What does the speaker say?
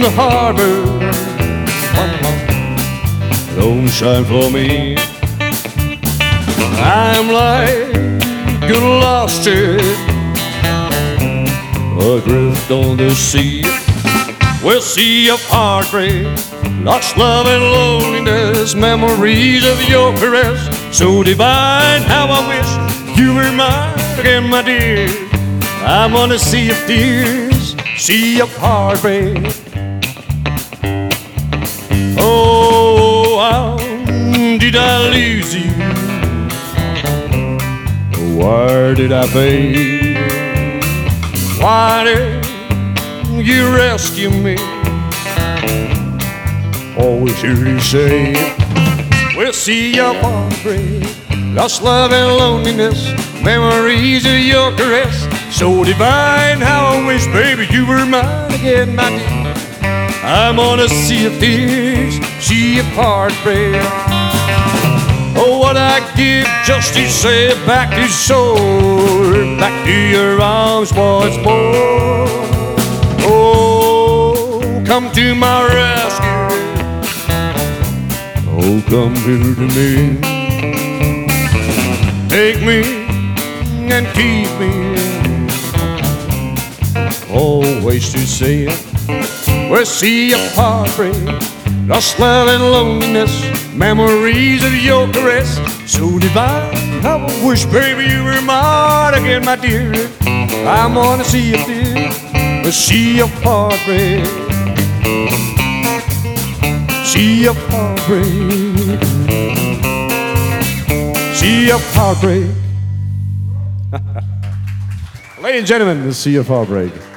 the harbor. Don't shine for me. I'm like a lost ship adrift on the sea. We'll see of heartbreak, lost love and loneliness, memories of your caress, so divine. How I wish you were mine again, my dear. I'm on a sea of tears, sea of heartbreak. Oh, how did I lose you? Where did I fail? Why did you rescue me? Always hear you say, we'll see your heartbreak, lost love and loneliness, memories of your caress, so divine. How I wish, baby, you were mine again, my dear. I'm on a sea of tears, sea of heartbreak. Oh, what I'd give just to say back to shore, back to your arms once more. Oh, come to my rescue. Oh, come here to me. Take me and keep me, always to say it. We'll see a heartbreak, lost love and loneliness, memories of your caress, so divine. How I wish, baby, you were mine again, my dear. I'm on a sea of tears, a sea of heartbreak, sea of heartbreak, sea of heartbreak. Ladies and gentlemen, the Sea of Heartbreak.